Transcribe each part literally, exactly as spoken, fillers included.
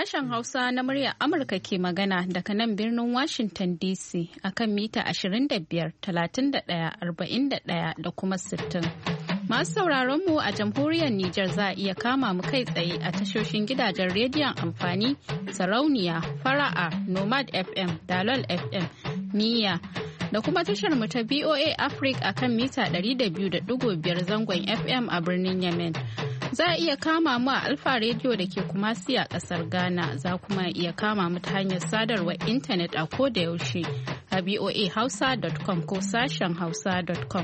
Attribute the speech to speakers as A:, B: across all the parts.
A: Sashen Hausa na muryar Amurka ke magana daga nan birnin Washington D C akan mita ashirin da biyar, talatin da ɗaya, arba'in da ɗaya da kuma sittin. Masu sauraron mu a jamhuriyar Nijar za a iya kama mu kai tsaye a tashoshin gidajen rediyon amfani, Sarauniya, Fara'a, Nomad F M, Dalol F M, Niyya da kuma tashar mu ta B O A Africa akan mita ɗari da biyu da ɗigo biyar zangon F M a birnin Yemen. Za a iya kama mu a Alfa Radio da ke Kumasi a ƙasar Ghana. Za kuma iya kama mu ta hanyar sadarwar intanet a ko da yaushe a b o a hausa dot com ko sashen hausa dot com.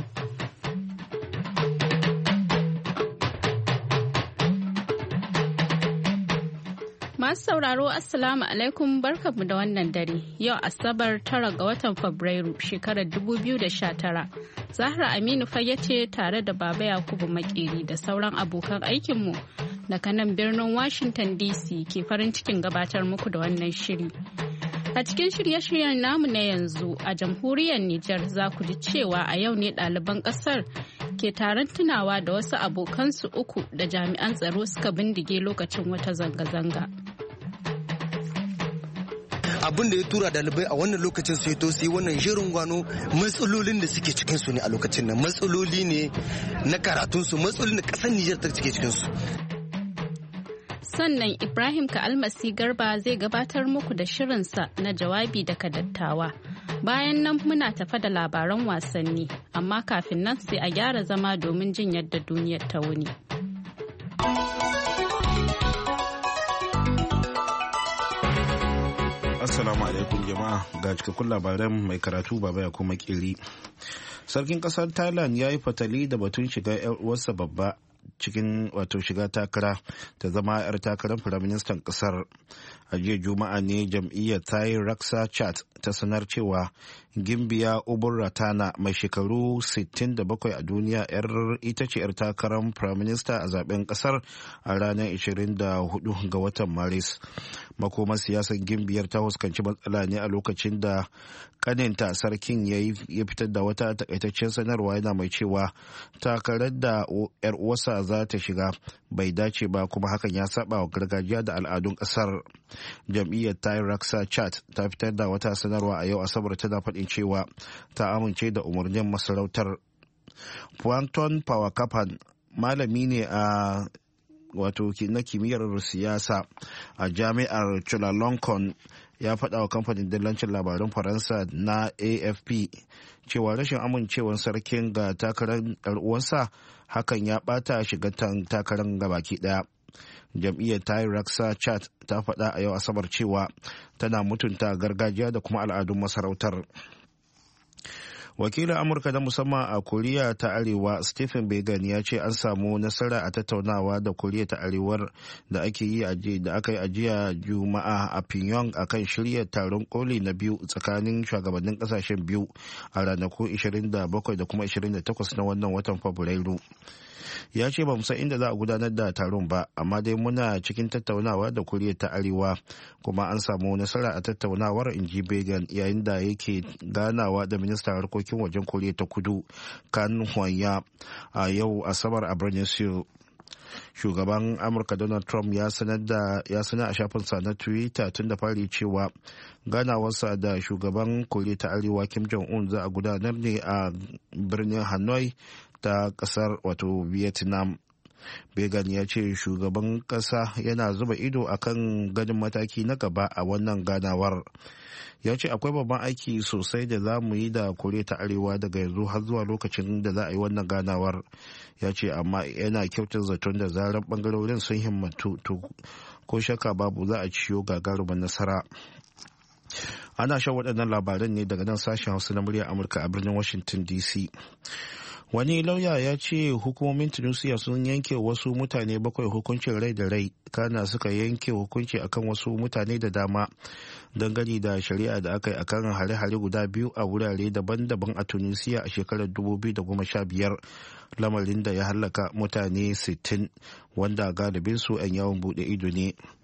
A: Masu sauraro Assalamu alaikum barkanmu da wannan dare. Yau Asabar tara ga watan Fabrairu shekarar dubu biyu da sha tara. Zahra Aminu Fage ce tare da Baba Yakubu Makeri da sauran abokan aikinmu daga nan birnin Washington D C ke farin cikin gabatar muku da wannan shiri. A cikin shirye-shiryen namu na yanzu a jamhuriyar Nijar za ku ji cewa a yau ne ɗaliban ƙasar ke taron tunawa da wasu abokansu uku da jami'an tsaro suka bindige lokacin wata zanga-zanga.
B: Abin da ya tura dalibai a wannan lokacin su to su yi wannan shirin gwano matsalolin da suke cikin su ne a lokacin nan, matsaloli ne na karatun su, matsalolin da ƙasar Nijar ta cike cikin su.
A: Sannan Ibrahim Ka'almasi Garba zai gabatar muku da shirinsa na jawabi daga dattawa. Bayan nan muna tafa da labaran wasanni, amma kafin nan sai a gyara zama domin jin yadda duniyar ta wuni.
C: Assalamu alaikum jama'a, ga cikakkun labaran mai karatu Baba ya kuma kiri. Sarkin kasar Thailand ya yi fatali da batun shiga 'yar uwarsa babba cikin wato shiga takara ta zama 'yar takarar firaministan kasar. A jiya Juma'a ne jam'iyyar Thai Raksa Chat ta sanar cewa Gimbiya Ubun Ratana mai shekaru sittin da bakwai a duniya yar ita ce 'yar takarar firaminista a zaben kasar a ranar ashirin da hudu ga watan Maris. Makomar siyasar Gimbiyar ta fuskanci matsala ne a lokacin da kaninta sarkin ya fitar da wata takaitaccen sanarwa yana mai cewa takarar da 'yar uwarsa za ta shiga bai dace ba kuma hakan ya saba wa gargajiya da al'adun kasar. Jam'iyyar Thai Raksa Chat ta fitar da wata sanarwa a yau Asabar tana faɗin cewa ta amince da umarnin masarautar. Puanton Pawakapan malami ne a wato na kimiyyar siyasa a jami'ar Chulalongkorn ya faɗa wa kamfanin dillancin labarun Faransa na A F P cewa rashin amincewar sarkin ga takarar uwansa hakan ya ɓata shiga takarar gabaki ɗaya. Jam'iyyar Thai Raksa Chat ta faɗa a yau Asabar cewa tana mutunta gargajiya da kuma al'adun masarautar. Wakilin Amurka na musamman a Koriya ta Arewa Stephen Biegun ya ce an samu nasara a tattaunawa da Koriya ta Arewar da ake yi da aka yi ajiya Juma'a a Pyongyang akan shirya taron koli na biyu tsakanin shugabannin kasashen biyu a ranaku ashirin da bakwai da kuma ashirin da takwas na wannan watan Fabrairu. Ya ce ba mu san inda za a gudanar da taron ba, amma dai muna cikin tattaunawa da Koriya ta Arewa kuma an samu nasara a tattaunawar, in ji Biegun yayin da yake ganawa da ministan harkokin wajen Koriya ta Kudu Kan Hwanya a yau Asabar a birnin Seoul. Shugaban Amurka Donald Trump ya sanar da ya sanar a shafinsa na Twitter tun da fari cewa ganawarsa da shugaban Koriya ta Arewa Kim Jong-un za a gudanar ne a birnin Hanoi ta kasar wato Vietnam. Biegun ya ce shugaban kasa yana zuba ido akan ganin mataki na gaba a wannan ganawar. Ya ce akwai babban aiki sosai da za mu yi da Koriya ta Arewa daga yanzu har zuwa lokacin da za a yi wannan ganawar. Ya ce amma yana kyautar zaton da zarar bangarorin sun himmatu to ko shakka babu za a ciyo gagarumin nasara. Ana shan waɗannan labaran ne daga nan sashen Hausa na muryar Amurka a birnin Washington D C. Wani lauya ya ce hukumomin Tunisia sun yanke wasu mutane bakwai hukuncin rai da rai, kana suka yanke hukunci akan wasu mutane da dama dangane da shari'a da aka yi akan hare-hare guda biyu a wurare daban-daban a Tunisia a shekarar dubu biyu da goma sha biyar, lamarin da ya hallaka mutane sittin wanda galibinsu 'yan yawon bude ido ne.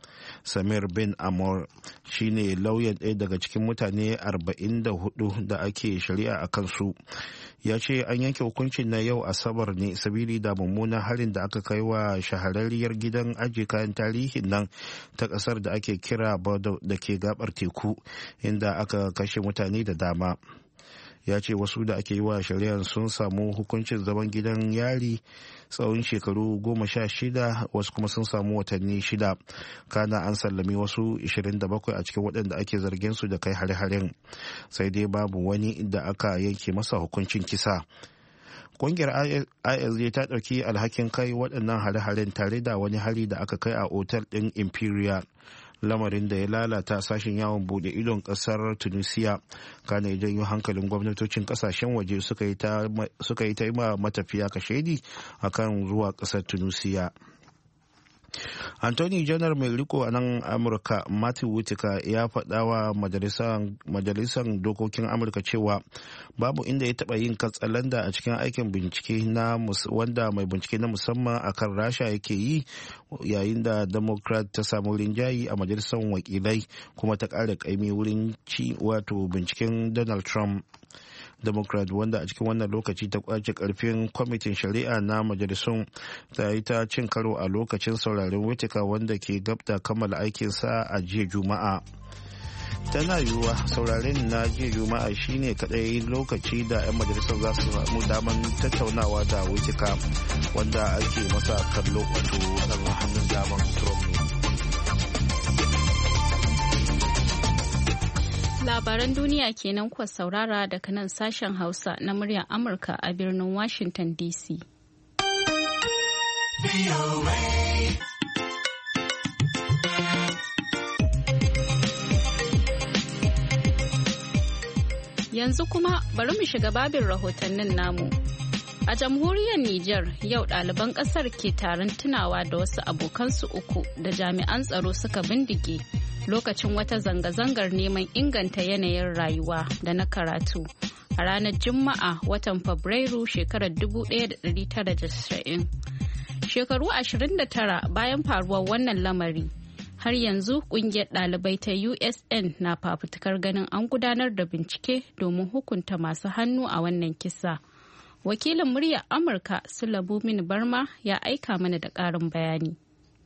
C: Samir bin Amor shine lauyan ɗaya daga cikin mutane arba'in da hudu da ake shari'a a kansu. Ya ce an yanke hukuncin na yau Asabar ne sabili da mummunan harin da aka kai wa shahararriyar gidan ajiye kayan tarihin nan ta ƙasar da ake kira Bordeaux da ke gabar teku, inda aka kashe mutane da dama. Ya ce wasu da ake yi wa shari'ar sun samu hukuncin zaman gidan yari tsawon shekaru goma sha shida, wasu kuma sun samu watanni shida. Kana an sallami wasu ishirin da bakwai a cikin waɗanda ake zargin su da kai hare-haren, sai dai babu wani da aka yanke masa hukuncin kisa. Ƙungiyar I S ta ɗauki alhakin kai waɗannan hare-haren tare da wani hari da aka kai a otal ɗin Imperial, lamarin da ya lalata sashen yawon bude idon kasar Tunisia. Kana ya janyo hankalin gwamnatocin kasashen waje suka yi ta yi ma matafiya kashedi akan zuwa kasar Tunisia. Anthony Janar mai riko a nan Amurka Matthew Whitaker ya faɗa wa majalisar dokokin Amurka cewa babu inda ya taɓa yin katsalanda a cikin aikin bincike na wanda mai bincike na musamman akan Rasha yake yi yayin da Democrat ta samu rinjayi a majalisar wakilai kuma ta ƙara ƙaimi wurin ci wato binciken Donald Trump. Democrat wanda a cikin wannan lokaci ta kwace karfin kwamitin shari'a na majalisun ta yi ta cin karo a lokacin sauraren Whitaker wanda ke gabda kammala aikinsa a jiya Juma'a. Tana yiwuwa sauraren na jiya Juma'a shine kadai lokaci da 'yan majalisar za su samu daman tattaunawa da Whitaker wanda ake masa kallo wato ɗan hannun daman Trump ne.
A: Labaran duniya kenan kuwa saurara daga nan sashen Hausa na muryar Amurka a birnin Washington D C. Yanzu kuma bari mu shiga babin rahotannin namu. A jamhuriyar Nijar yau ɗaliban ƙasar ke taron tunawa da wasu abokansu uku da jami'an tsaro suka bindige lokacin wata zanga-zangar neman inganta yanayin rayuwa da na karatu a ranar Juma'a watan Fabrairu shekarar dubu ɗaya da ɗari tara da casa'in. Shekaru ashirin da tara bayan faruwar wannan lamari, har yanzu kungiyar ɗalibai ta U S N na fafutukar ganin an gudanar da bincike domin hukunta masu hannu a wannan kisa. Wakilin muryar Amurka Sulabu Min Barma ya aika mana da ƙarin bayani.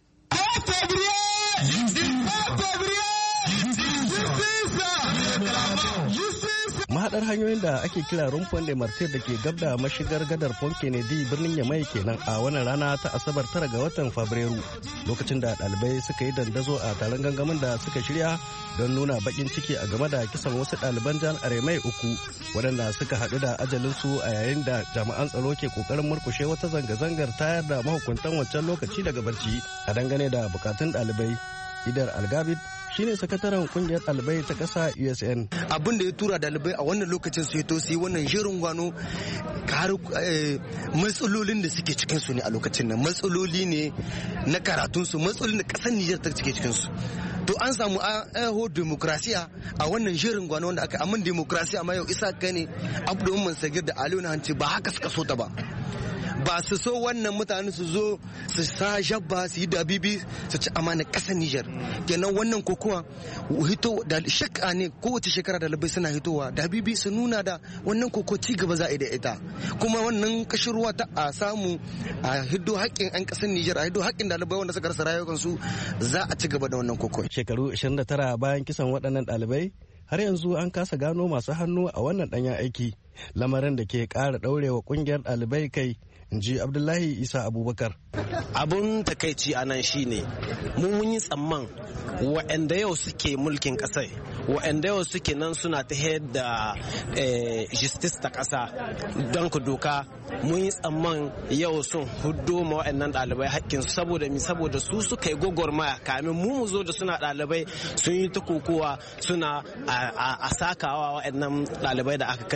D: Mahaɗar hanyoyin da ake kira rumfon de martir da ke gab da mashigar gadar Pont Kennedy birnin Yamai kenan a wannan rana ta Asabar tara ga watan Fabrairu, lokacin da ɗalibai suka yi dandazo a taron gangamin da suka shirya don nuna bakin ciki a game da kisan wasu ɗaliban jami'ar Yamai uku waɗanda suka haɗu da ajalinsu a yayin da jami'an tsaro ke ƙoƙarin murkushe wata zanga-zangar tayar da mahukuntan wancan lokaci daga barci a dangane da bukatun ɗalibai. Idar Algabid shine sakataren kungiyar ɗalibai ta ƙasa U S N.
B: Abin da ya tura ɗalibai a wannan lokacin su to su yi wannan shirin gwano har matsalolin da suke cikin su ne a lokacin nan, matsaloli ne na karatun su, matsalolin da ƙasar Nijar ta cike cikin su. To an samu aho demokrasiya a wannan shirin gwano wanda aka amma demokrasiya ma yau isa kai ne Abdu Umman Sagir da Aliyu na Hanci ba haka suka so ta ba. Ba su so wannan mutane su zo su sa shabba su yi dabibi su ci amana ƙasar Nijar. Kenan wannan kokowa hito da shakka ne kowace shekara da labai suna hitowa dabibi su nuna da wannan koko ci gaba za a yi da ita. Kuma wannan kashirwa ta a samu a hiddo haƙƙin 'yan ƙasar Nijar, a hiddo haƙƙin dalibai wanda suka rasa rayukansu, za a ci gaba da wannan koko.
D: Shekaru ashirin da tara bayan kisan waɗannan ɗalibai, har yanzu an kasa gano masu hannu a wannan ɗanyen aiki, lamarin da ke ƙara ɗaurewa ƙungiyar ɗalibai kai, in ji Abdullahi Isa Abubakar.
E: Abun takaici a nan shine mu mun yi tsamman waɗanda yau suke mulkin ƙasai, waɗanda yau suke nan suna ta da justice ta ƙasa don ku doka, mun yi tsamman yau sun huddo ma waɗannan ɗalibai haƙƙinsu saboda mi saboda su suka yi gwagwarmaya kamin mu mu zo da suna ɗalibai sun yi ta kokowa suna a sakawa waɗannan ɗalibai da aka kashe a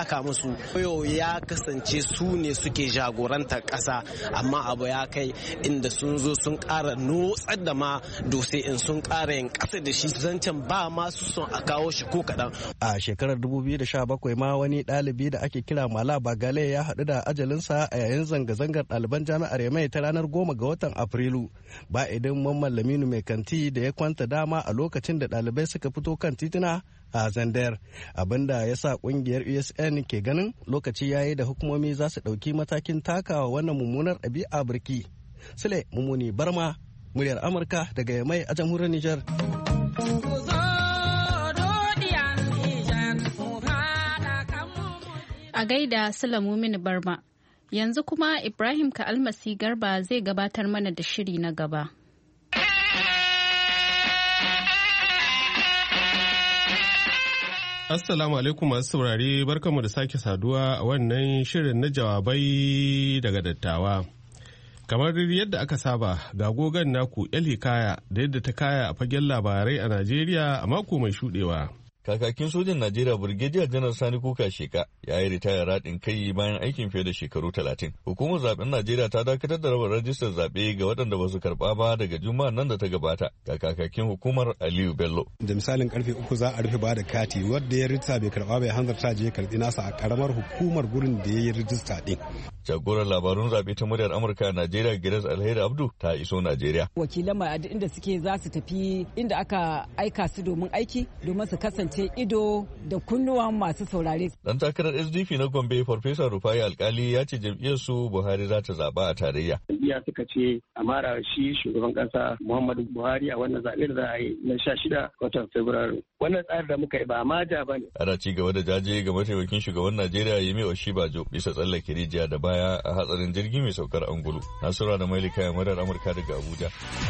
E: saka musu. Yau ya kasance su ne suke jagorantar ƙasa, amma abu ya kai inda sun zo sun ƙara notsar da ma dose in sun ƙara yin ƙasa da shi zancen ba ma su son a kawo shi ko kaɗan.
D: A shekarar dubu biyu da sha bakwai ma wani ɗalibi da ake kira Mala Bagale ya haɗu da ajalinsa a yayin zanga-zangar ɗaliban jami'ar Yamai ta ranar goma ga watan Afrilu. Ba idan Mamman Laminu mai kanti da ya kwanta dama a lokacin da ɗalibai suka fito kan tituna a Zandar, abinda ya sa kungiyar U S N ke ganin lokaci yayi da hukumomi za su ɗauki matakin takawa wannan mummunar ɗabi'a birki. Sule Mumuni Barma, muryar Amurka daga Yamai a jamhuriyar Nijar.
A: A gaida Sule Mumuni Barma, yanzu kuma Ibrahim Ka'almasi Garba zai gabatar mana da shiri na gaba.
F: Assalamu alaikum masu saurare, barkanmu da sake saduwa a wannan shirin na jawabai daga dattawa. Kamar yadda aka saba, ga gogon naku El Hikaya da yadda ta kaya a fagen labarai a Najeriya a mako mai shudewa.
G: Kakakin sojin Najeriya Brigadier Janar Sani Kuka Sheka ya yi ritaya raɗin kai bayan aikin fiye da shekaru talatin. Hukumar zaben Najeriya ta dakatar da raba rajistar zaɓe ga waɗanda ba su karɓa ba daga Juma'a nan da ta gabata ga kakakin hukumar Aliyu Bello.
H: Da misalin karfe uku za a rufe ba da kati wadda ya rijista bai karɓa bai hanzarta je karɓi nasa a karamar hukumar gurin da ya yi rijista ɗin.
G: Jagorar labarun zaɓe ta muryar Amurka a Najeriya Grace Alheri Abdu ta iso Najeriya.
I: Wakilan ma inda suke za su tafi inda aka aika su domin aiki domin su kasance ido da kunnuwan masu saurare.
G: Dan takarar S D P na Gombe Farfesa Rufai Alkali ya ce jam'iyyar su Buhari za ta zaba a tarayya.
J: Jam'iyya suka ce a mara shi shugaban kasa Muhammadu Buhari a wannan zaɓe da za a yi na sha shida watan Fabrairu. Wannan tsarin da muka yi ba ma ja ba ne.
G: Ana ci gaba da jaje ga mataimakin shugaban Najeriya Yemi Oshibajo bisa tsallake rijiya da baya a hatsarin jirgi mai saukar angulu. Nasura da Mailika ya madar Amurka daga Abuja.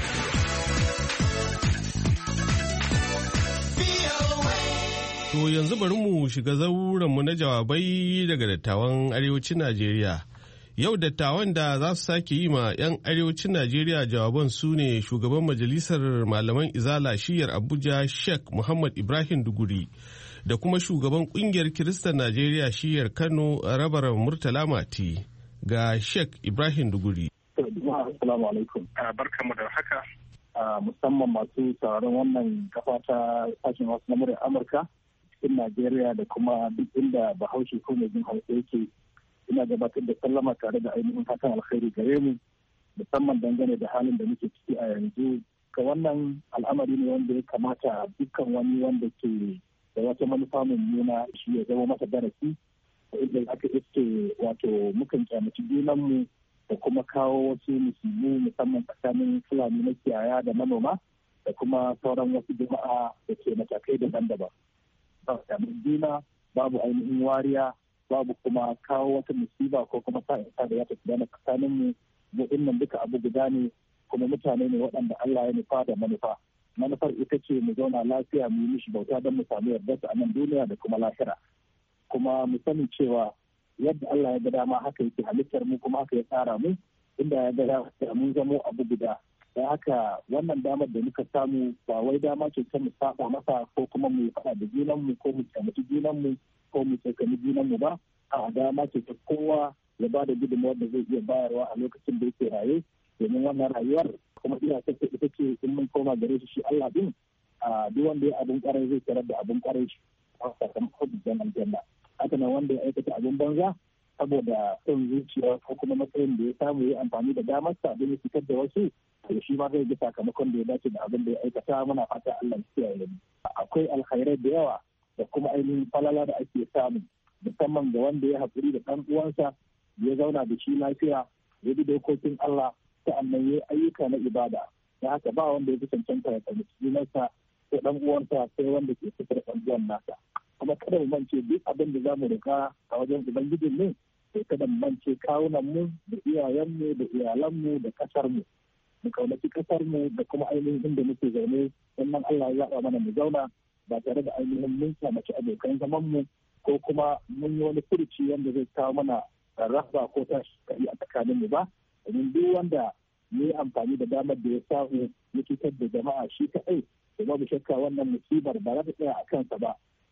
F: To yanzu bari mu shiga zaurenmu na jawabai daga dattawan arewacin Najeriya. Yau dattawan da za su sake yi ma 'yan arewacin Najeriya jawaban su ne shugaban majalisar malaman Izala shiyar Abuja Sheikh Muhammad Ibrahim Duguri da kuma shugaban kungiyar Kiristan Najeriya shiyar Kano Rabaran Murtala Mati ga Sheikh Ibrahim Duguri.
K: Assalamu alaikum. Barkamu da haka. Musamman masu sauraron wannan kafa ta sashen wasu na muryar Amurka cikin Najeriya da kuma duk inda Bahaushe ko mai jin Hausa yake, ina gabatar da sallama tare da ainihin fatan alkhairi gare mu, musamman dangane da halin da muke ciki a yanzu. Ka wannan al'amari ne wanda ya kamata dukkan wani wanda ke da wata manufa mummuna shi ya zama masa darasi, inda aka iske wato mukan kyamaci junanmu da kuma kawo wasu musulmi musamman tsakanin Fulani na kiyaya da manoma da kuma sauran wasu jama'a da ke matakai daban-daban. Ba kyamun juna, babu ainihin wariya, babu kuma kawo wata musiba ko kuma sa'insa da ya tafi da tsakanin mu. Mu nan duka abu guda ne, kuma mutane ne waɗanda Allah ya nufa da manufa. Manufar ita ce mu zauna lafiya mu yi mishi bauta don mu samu yardarsa a nan duniya da kuma lahira. Kuma mu sani cewa yadda Allah ya ga dama haka yake halittar mu, kuma haka ya tsara mu, inda ya ga dama mun zamo abu guda. Da haka wannan damar da muka samu ba wai dama ce ta mu saba masa ko kuma mu faɗa da junanmu ko mu kyamaci junanmu ko mu tsakani junanmu ba. A dama ce ta kowa ya ba da gudunmawar da zai iya bayarwa a lokacin da yake raye, domin wannan rayuwar kuma ina ta ita ce in mun koma gare shi shi Allah din, a duk wanda ya abin kwarai zai tarar da abin kwarai shi a sakamakon bijan aljanna. Haka nan wanda ya aikata abin banza saboda son zuciya ko kuma matsayin da ya samu ya amfani da damarsa don ya fitar da wasu, to shi ma zai ga sakamakon da ya dace da abin da ya aikata. Muna fata Allah ya kiyaye mu. Akwai alkhairai da yawa da kuma ainihin falala da ake samu, musamman ga wanda ya haƙuri da ɗan uwansa, ya zauna da shi lafiya, ya bi dokokin Allah, sa'annan ya yi ayyuka na ibada. Da haka ba wanda ya fi cancanta ya tsaye sunansa ko ɗan uwansa sai wanda ke fitar da ɗan uwan nasa. Kuma kada mu mance duk abin da za mu riga a wajen ubangijin mu, sai kada mu mance kawunan mu da iyayenmu da iyalanmu da kasar mu. Mu kaunaci kasar mu da kuma ainihin inda muke zaune, sannan Allah ya zaɓa mana mu zauna ba tare da ainihin mun mace abokan zaman mu ko kuma mun yi wani furuci wanda zai kawo mana rarraba ko tashi kari a tsakanin mu ba. Domin duk wanda ya yi amfani da damar da ya samu ya cutar da jama'a shi kaɗai, da babu shakka wannan musibar ba za ta tsaya a kansa ba,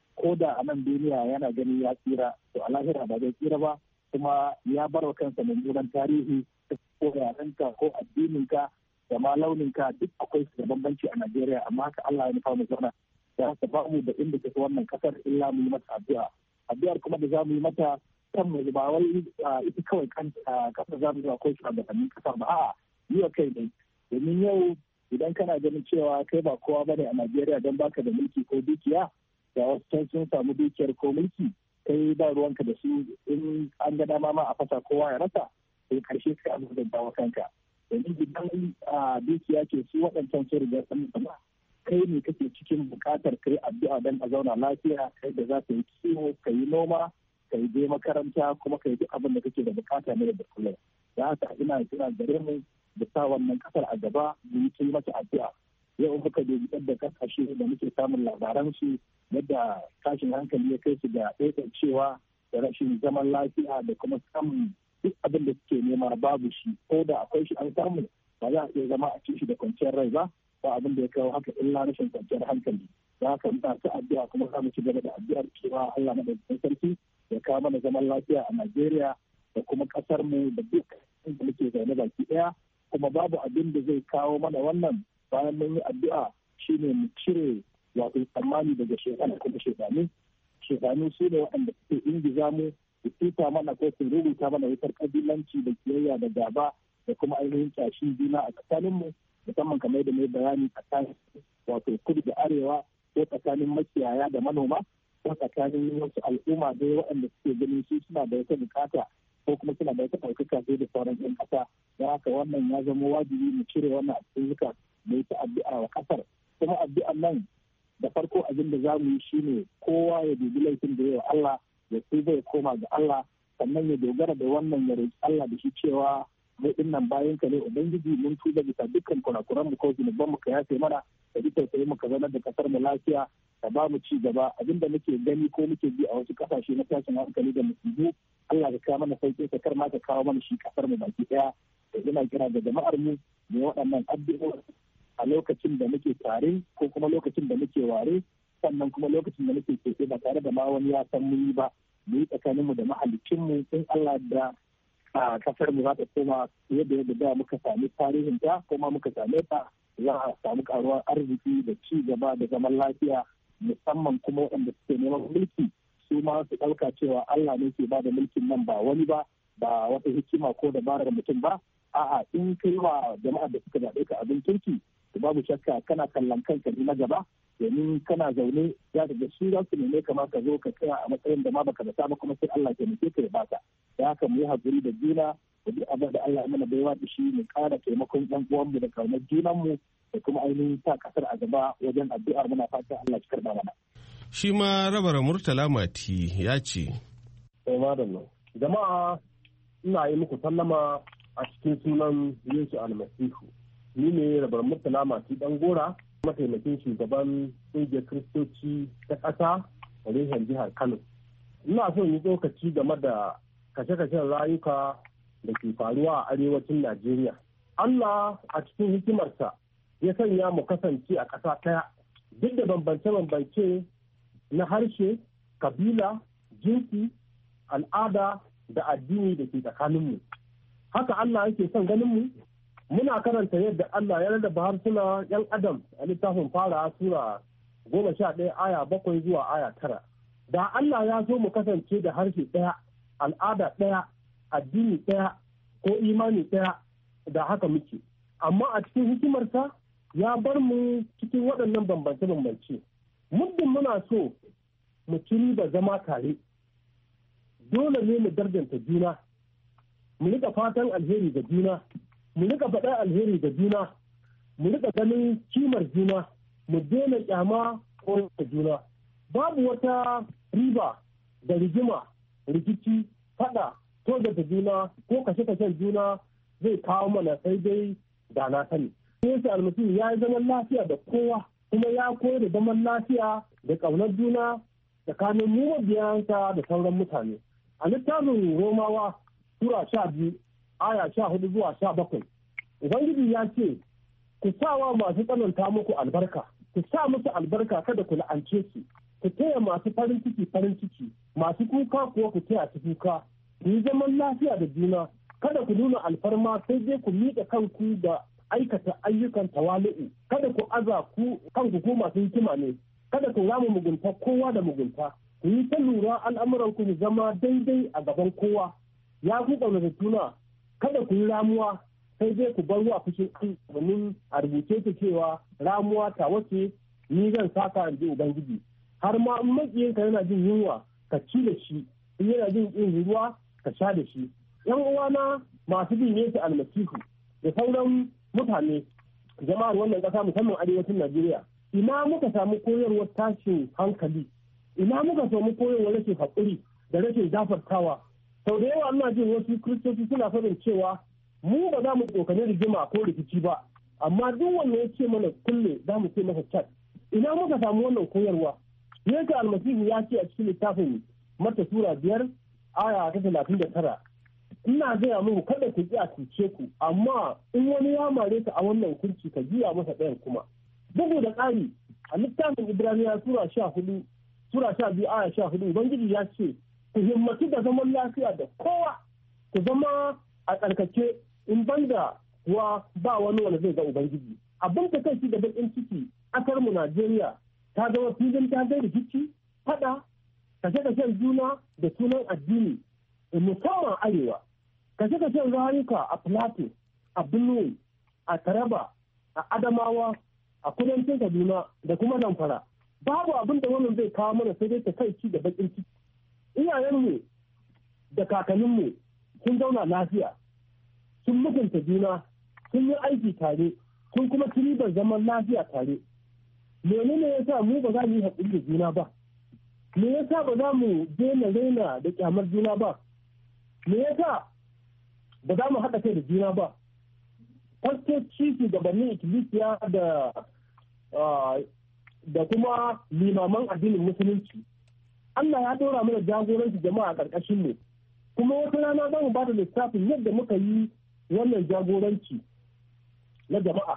K: ko da a nan duniya yana gani ya tsira to a lahira ba zai tsira ba, kuma ya bar wa kansa mummunan tarihi ko yarenka ko addininka da ma launinka duk akwai su da bambanci a Najeriya, amma haka Allah ya nufa mu zauna da haka ba mu da inda take wannan kasar illa mu yi mata addu'a. Addu'ar kuma da za mu yi mata kan mu ba wai ita kawai kan kasar za mu yi akwai shugabannin kasar ba, a'a yi wa kai ne. Domin yau idan kana ganin cewa kai ba kowa bane a Najeriya don baka da mulki ko dukiya, da wasu can sun samu dukiyar ko mulki kai ba ruwanka da su, in an ga dama ma a fasa kowa ya rasa, sai karshe kai abu da dawo kanka. Domin idan dukiya ce su waɗancan sun riga sun sama, kai ne kake cikin buƙatar kai addu'a don a zauna lafiya, kai da za ka yi kiwo, ka yi noma, ka yi je makaranta, kuma ka yi duk abin da kake da buƙata ne da kullum. Da haka ina kira gare mu da sa wannan kasar a gaba mu yi mata addu'a. Yau muka dubi yadda kasashe da muke samun labaran su, yadda tashin hankali ya kai su da cewa da rashin zaman lafiya da kuma samun duk abin da suke nema babu shi, ko da akwai shi an samu ba za a iya zama a ci shi da kwanciyar rai ba, ba abin da ya kawo haka illa rashin kwanciyar hankali. Da haka muna ta addu'a kuma za mu ci gaba da addu'ar cewa Allah madaukakin sarki ya kawo mana zaman lafiya a Najeriya da kuma kasar mu da duk inda muke zaune baki daya. Kuma babu abin da zai kawo mana wannan bayan mun yi addu'a shine mu cire wato tsammani daga shekara kuma shekaru. Shekaru su ne waɗanda suke ingiza mu su tuta mana ko su rubuta mana wutar kabilanci da kiyayya da gaba da kuma ainihin tashin juna a tsakaninmu, musamman kamar da mai bayani tsakanin wato kudu da arewa, ko tsakanin makiyaya da manoma, ko tsakanin wasu al'umma dai waɗanda suke ganin su suna da wata bukata ko kuma suna da wata ɗaukaka sai da sauran 'yan ƙasa. Da haka wannan ya zama wajibi mu cire wannan a cikin zuka da ita addu'a wa ƙasar. Kuma addu'an nan da farko abin da za mu yi shine kowa ya dubi laifin da yawa Allah, ya tuba ya koma ga Allah, sannan ya dogara da wannan ya roƙi Allah da shi cewa mu dinnan bayan ka ne ubangiji, mun tuba bisa dukkan kurakuran mu ko zunuban mu ka yafe mana, da duk tausayi mu ka zanar da kasar mu lafiya, ka ba mu ci gaba. Abinda muke gani ko muke ji a wasu kasashe na tashin hankali da musibu, Allah ya kawo mana sauƙi, ka kar ma ka kawo mana shi kasar mu baki daya. Da ina kira ga jama'ar mu ne waɗannan addu'o'i a lokacin da muke tare ko kuma lokacin da muke ware, sannan kuma lokacin da muke keke ba tare da ma wani ya san mun yi ba, mu yi tsakaninmu da mahaliccinmu in Allah da a kasar mu za ta koma yadda yadda da muka sami tarihin ta kuma muka same ta, za a samu karuwar arziki da ci gaba da zaman lafiya, musamman kuma waɗanda suke neman mulki su ma su ɗauka cewa Allah ne ke ba da mulkin nan ba wani ba, ba wata hikima ko dabarar mutum ba. A'a, in kai wa jama'a da suka zaɓe ka abin kirki, babu shakka kana kallon kanka na gaba, domin kana zaune ya daga su za su neme kama ka zo ka tsaya a matsayin da ma baka da ba, kuma sai Allah ke nufe ka ya baka. Da haka mu yi haƙuri da juna da duk abin da Allah ya mana baiwa da shi, mu ƙara taimakon ɗan uwanmu da kaunar junanmu da kuma ainihin sa ƙasar a gaba wajen addu'ar, muna fata Allah ya karɓa mana.
F: Shi ma Rabara Murtala Mati ya ce.
L: Jama'a ina yi muku sallama a cikin sunan Yesu Almasihu. Ni ne Rabar Murtala Mati Ɗangora, mataimakin shugaban ƙungiyar Kiristoci ta ƙasa a reshen jihar Kano. Ina son yi tsokaci game da kashe-kashen rayuka da ke faruwa a arewacin Najeriya. Allah a cikin hikimarsa ya sanya mu kasance a ƙasa ɗaya, duk da bambance-bambance na harshe, kabila, jinsi, al'ada da addini da ke tsakaninmu. Haka Allah yake son ganinmu. Muna karanta yadda Allah ya rarraba harsuna 'yan Adam a littafin fara sura goma sha ɗaya aya bakwai zuwa aya tara. Da Allah ya so mu kasance da harshe ɗaya, al'ada ɗaya, addini ɗaya ko imani ɗaya, da haka muke. Amma a cikin hikimarsa ya bar mu cikin waɗannan bambance-bambance. Muddin muna so mu ci riba zama tare, dole ne mu darjanta juna, mu rika fatan alheri ga juna, mu rika faɗa alheri ga juna, mu rika ganin kimar juna, mu daina kyama ko da juna. Babu wata riba da rigima, rikici, faɗa, tozarta juna ko kashe-kashen juna zai kawo mana sai dai da na sani. Yesu Almasihu ya yi zaman lafiya da kowa, kuma ya koyar da zaman lafiya da ƙaunar juna tsakanin mu mabiyansa da sauran mutane. A littafin Romawa Sura sha biyu aya sha hudu zuwa sha bakwai, Ubangiji ya ce, ku sawa masu tsananta muku albarka, ku sa musu albarka kada ku la'ance su, ku taya masu farin ciki farin ciki, masu kuka kuwa ku taya su kuka, ku yi zaman lafiya da juna, kada ku nuna alfarma sai dai ku miƙa kanku da aikata ayyukan tawali'u, kada ku aza ku kanku ko masu hikima ne, kada ku rama mugunta kowa da mugunta, ku yi ta lura al'amuran ku zama daidai a gaban kowa. Ya ku ƙaunar juna, kada ku yi ramuwa sai dai ku bar wa fushin an domin a rubuce ta cewa ramuwa ta wace ni zan saka in ji Ubangiji. Har ma in makiyinka yana jin yunwa ka ci da shi, in yana jin ƙin ruwa ka sha da shi. Yan uwana masu bin Yesu almasihu da sauran mutane jama'ar wannan ƙasa musamman arewacin Najeriya, ina muka samu koyarwar tashin hankali, ina muka samu koyarwar rashin haƙuri da rashin gafartawa. Sau da yawa ina jin wasu kiristoci suna faɗin cewa mu ba za mu tsokane rigima ko rikici ba, amma duk wanda ya ce mana kulle za mu ce masa cat. Ina muka samu wannan koyarwa? Yesu almasihu ya ce a cikin littafin Matta sura biyar aya ta talatin da tara. Ina gaya muku kada ku ji a cuce ku, amma in wani ya mare ka a wannan kunci ka juya masa ɗayan kuma. Bugu da ƙari a littafin Ibraniya sura sha hudu sura sha biyu aya sha hudu Ubangiji ya ce ku himmatu da zaman lafiya da kowa, ku zama a tsarkake in banda kuwa ba wani wanda zai ga Ubangiji. Abin ta kai da bakin ciki ƙasar mu Najeriya ta zama filin ta zai rikici, faɗa, kashe-kashen juna da sunan addini, musamman arewa. Kashe-kashen rayuka a Plateau, a Benue, a Taraba, a Adamawa, a kudancin Kaduna da kuma Zamfara. Babu abin da wannan zai kawo mana sai dai ta kai da bakin ciki. Iyayenmu da kakanninmu sun zauna lafiya, sun mutunta juna, sun yi aiki tare, sun kuma ci ribar zaman lafiya tare. Menene ya sa mu ba za mu yi haƙuri da juna ba? Me ya sa ba za mu daina raina da kyamar juna ba? Me ya sa ba za mu haɗa kai da juna ba? Fastoci shugabannin ikkilisiya da da kuma limaman addinin musulunci. Allah ya ɗora mana jagoranci jama'a a ƙarƙashin mu. Kuma wata rana za mu ba da lissafin yadda muka yi wannan jagoranci na jama'a.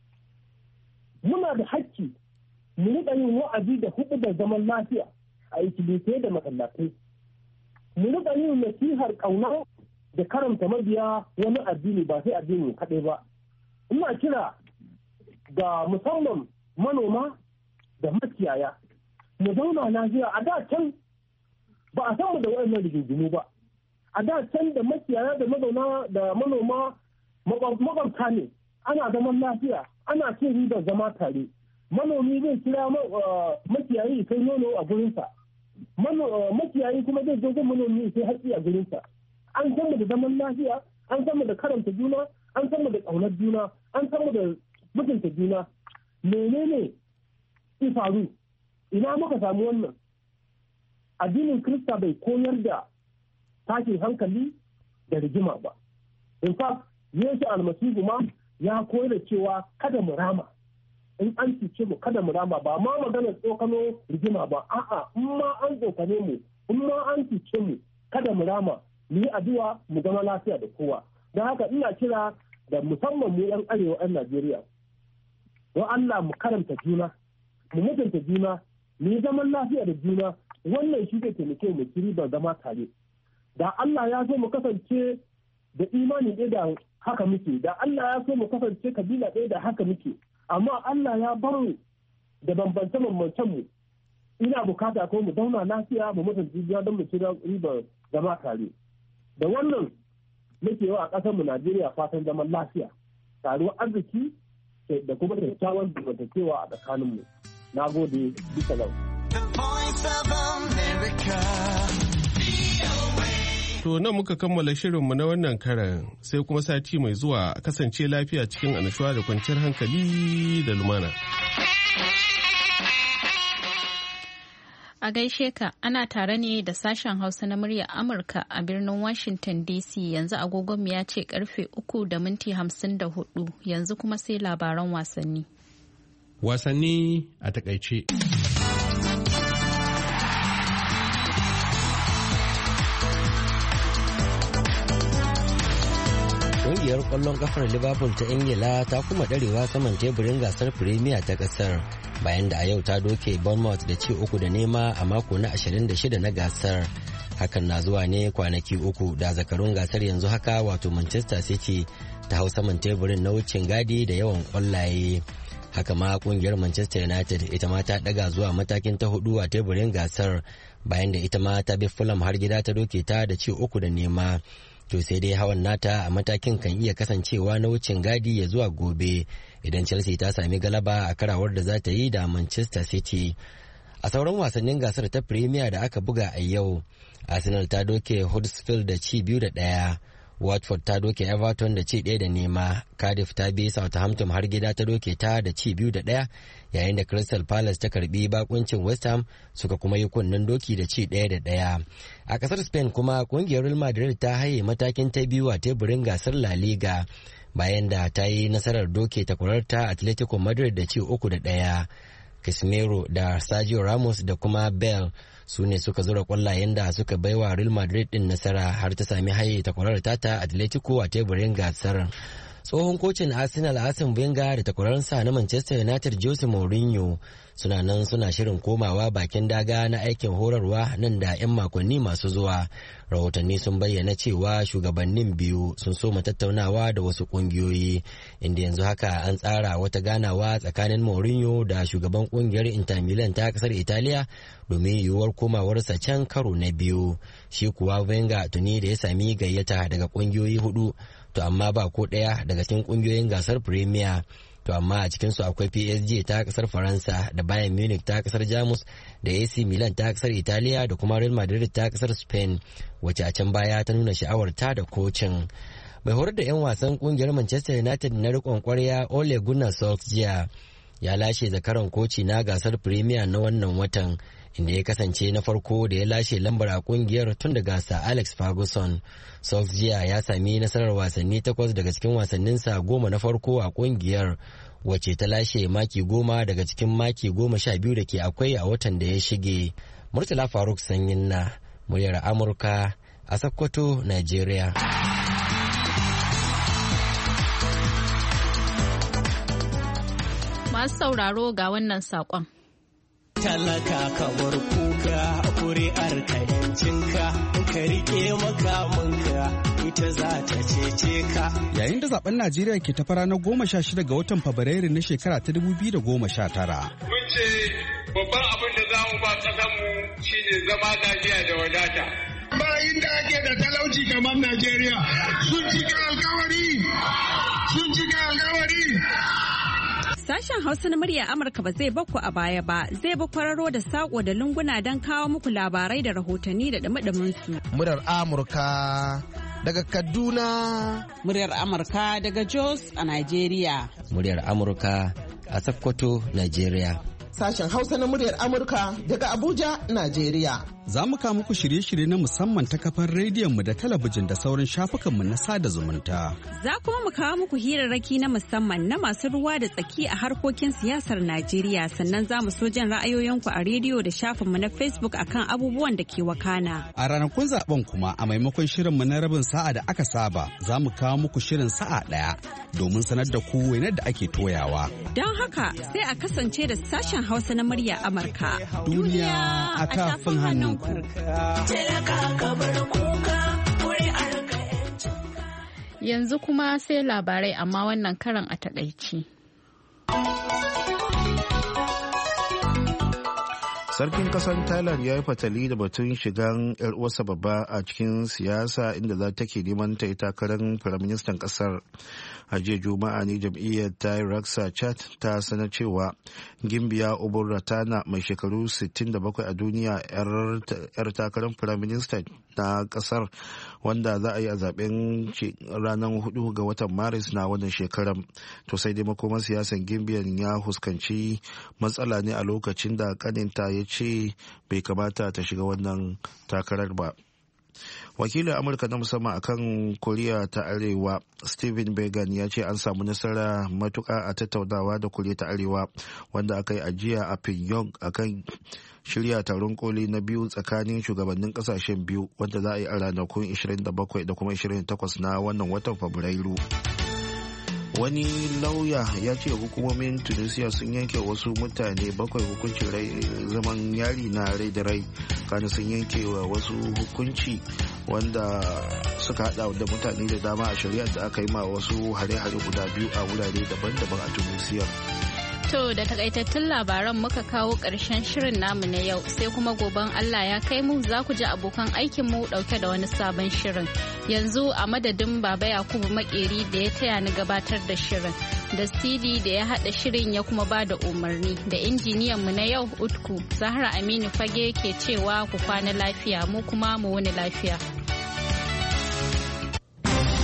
L: Muna da hakki mu riƙa yin wa'azi da huɗu da zaman lafiya a ikkilisiyai da masallatai. Mu riƙa yin nasihar ƙauna da karanta mabiya wani addini ba sai addini kaɗai ba. Ina kira ga musamman manoma da makiyaya mu zauna lafiya. A da can ba a samu da waɗannan rigingimu ba. A da can da makiyaya da mazauna da manoma makwabta ne, ana zaman lafiya, ana cin ribar zama tare. Manomi zai kira makiyayi sai nono a gurinsa, makiyayi kuma zai zo manomi sai hatsi a gurinsa. An san mu da zaman lafiya, an san mu da karanta juna, an san mu da ƙaunar juna, an san mu da mutunta juna. Menene ya faru? Ina muka samu wannan? Addinin Kirista bai koyar da tashin hankali da rigima ba. In fact, Yesu almasihu ma ya koyar da cewa kada mu rama. In an cuce mu kada mu rama, ba ma maganar tsokano rigima ba. A'a, in ma an tsokane mu, in ma an cuce mu kada mu rama. Mu yi addu'a mu zama lafiya da kowa. Don haka ina kira da musamman mu 'yan arewa 'yan Najeriya. Don Allah mu karanta juna, mu mutunta juna, mu yi zaman lafiya da juna. Wannan shi zai taimake mu ci ribar zama tare. Da Allah ya so mu kasance da imani ɗaya da haka muke. Da Allah ya so mu kasance kabila ɗaya da haka muke. Amma Allah ya bar mu da bambance-bambancen mu. Ina bukata ko mu zauna lafiya mu mutunta juna don mu ci ribar zama tare. Da wannan nake yawa a ƙasar mu Najeriya fatan zaman lafiya, taruwar arziki da kuma kyakkyawan zamantakewa a tsakanin mu. Na gode bisa lau.
F: To nan muka kammala shirinmu na wannan karan, sai kuma sati mai zuwa kasance lafiya cikin annashuwa da kwanciyar hankali da lumana.
A: A gaishe ka, ana tare ne da sashen Hausa na muryar Amurka a birnin Washington D C. Yanzu agogonmu ya ce karfe uku da minti hamsin da hudu. Yanzu kuma sai labaran wasanni.
M: Wasanni a takaice.
N: Ƙungiyar ƙwallon ƙafar Liverpool ta Ingila ta kuma ɗarewa saman teburin gasar Premier ta ƙasar bayan da a yau ta doke Bournemouth da ci uku da nema a mako na ashirin da shida na gasar. Hakan na zuwa ne kwanaki uku da zakarun gasar yanzu haka wato Manchester City ta hau saman teburin na wucin gadi da yawan kwallaye. Haka ma kungiyar Manchester United ita ma ta daga zuwa matakin ta hudu a teburin gasar bayan da ita ma ta bi Fulham har gida ta doke ta da ci uku da nema. To sai dai hawan nata a matakin kan iya kasancewa na wucin gadi ya zuwa gobe idan Chelsea ta sami galaba a karawar da za ta yi da Manchester City. A sauran wasannin gasar ta Premier da aka buga a yau, Arsenal ta doke Huddersfield da ci biyu da ɗaya. Watford ta doke Everton da ci ɗaya da nema. Cardiff ta bi Southampton har gida ta doke ta da ci biyu da ɗaya, yayin da Crystal Palace ta karbi bakuncin West Ham suka kuma yi kunnen doki da ci ɗaya da ɗaya. A ƙasar Spain kuma ƙungiyar Real Madrid ta haye matakin ta biyu a teburin gasar La Liga bayan da ta yi nasarar doke takwararta Atletico Madrid da ci uku da ɗaya. Casemiro da Sergio Ramos da kuma Bale su ne suka zura kwallayen da suka baiwa Real Madrid din nasara har ta sami haye takwarar tata Atletico a teburin gasar. Tsohon kocin Arsenal Arsene Wenger da takwararsa na Manchester United Jose Mourinho suna nan suna shirin komawa bakin daga na aikin horarwa nan da 'yan makonni masu zuwa. Rahotanni sun bayyana cewa shugabannin biyu sun soma tattaunawa da wasu kungiyoyi, inda yanzu haka an tsara wata ganawa tsakanin Mourinho da shugaban kungiyar Inter Milan ta kasar Italiya domin yiwuwar komawarsa can karo na biyu. Shi kuwa Wenger tuni da ya sami gayyata daga kungiyoyi hudu, to amma ba ko ɗaya daga cikin kungiyoyin gasar Premier. To amma a cikinsu akwai P S G ta kasar Faransa da Bayern Munich ta kasar Jamus da A C Milan ta kasar Italiya da kuma Real Madrid ta kasar Spain, wacce a can baya ta nuna sha'awar ta da kocin. Mai horar da 'yan wasan kungiyar Manchester United na riƙon ƙwarya Ole Gunnar Solskjaer ya lashe zakaran koci na gasar Premier na wannan watan, inda ya kasance na farko da ya lashe lambar a kungiyar tun daga Sir Alex Ferguson. Solskjaer ya sami nasarar wasanni takwas daga cikin wasanninsa goma na farko a kungiyar, wacce ta lashe maki goma daga cikin maki goma sha biyu da ke akwai a watan da ya shige. Murtala Faruk Sanyin na muryar Amurka a Sokoto, Nigeria.
A: Masu sauraro ga wannan saƙon.
O: Talaka kamar kuka, kuri'ar ka yancinka, ka rike makamanka, ita za ta cece ka.
P: Yayin da zaben Najeriya ke tafa ranar goma sha shida ga watan Fabrairu na shekara ta dubu biyu da goma sha tara.
Q: Mun ce babban abin da za mu ba ƙasanmu shine zama lafiya da wadata. Bayin da ake da talauci kamar Najeriya sun cika alkawari, sun cika alkawari.
R: Sashen Hausa na murya Amurka ba zai bakku a baya ba, zai bi kwararo da sako da lunguna don kawo muku labarai da rahotanni da dumi su.
S: Muryar Amurka daga Kaduna.
T: Muryar Amurka daga Jos a Najeriya.
N: Muryar Amurka a Sokoto, Najeriya.
U: Sashen Hausa na muryar Amurka daga Abuja, Najeriya.
P: Za mu kawo muku shirye-shirye na musamman ta kafar rediyonmu da talabijin da sauran shafukanmu na sada zumunta.
R: Za kuma mu kawo muku hirarraki na musamman na masu ruwa da tsaki a harkokin siyasar Najeriya, sannan za mu so jin ra'ayoyinku a rediyo da shafinmu na Facebook akan abubuwan da ke wakana.
P: A ranakun zaben kuma a maimakon shirinmu na rabin sa'a da aka saba, za mu kawo muku shirin sa'a ɗaya domin sanar da ku wainar da ake toyawa.
R: Don haka sai a kasance da sashen Hausa na murya Amurka.
P: Duniya a tafin hannun.
A: Yanzu kuma sai labarai amma wannan karan a takaici.
C: Sarkin kasar Thailand ya yi fatali da batun shigan 'yar uwarsa babba a cikin siyasa inda za ta ke neman ta yi takarar firaministan kasar. A jiya Juma'a ne jam'iyyar Thai Raksa Chat ta sanar cewa Gimbiya Obor Ratana mai shekaru sittin da bakwai a duniya 'yar takarar firaminista na kasar, wanda za a yi a zaben ranar hudu ga watan Maris na wannan shekarar. To sai dai makoman siyasan Gimbiyan ya huskanci matsala ne a lokacin da kaninta ya ce bai kamata ta shiga wannan takarar ba. Wakilin Amurka na musamman akan Koriya ta Arewa Stephen Began ya ce an samu nasara matuka a tattaunawa da Koriya ta Arewa wanda aka yi ajiya a Pyongyang akan shirya taron koli na biyu tsakanin shugabannin kasashen biyu wanda za a yi a ranakun ishirin da bakwai da kuma ishirin da takwas na wannan watan Fabrairu. wani lauya ya ce hukumomin tunisia sun yanke wasu mutane bakwai hukuncin zaman yari na rai da rai kana sun yanke wa wasu hukunci wanda suka hada da mutane da dama a shari'ar da aka yi ma wasu hare-hare guda biyu a wurare daban-daban a tunisia.
A: To da takaitattun labaran muka kawo ƙarshen shirin namu na yau sai kuma goben Allah ya kai mu za ku ji abokan aikinmu ɗauke da wani sabon shirin. Yanzu a madadin Baba Yakubu Makeri da ya taya ni gabatar da shirin da Sidi da ya haɗa shirin ya kuma ba da umarni da injiniyan mu na yau Utku Zahra Aminu Fage ke cewa ku kwana lafiya mu kuma mu wuni lafiya.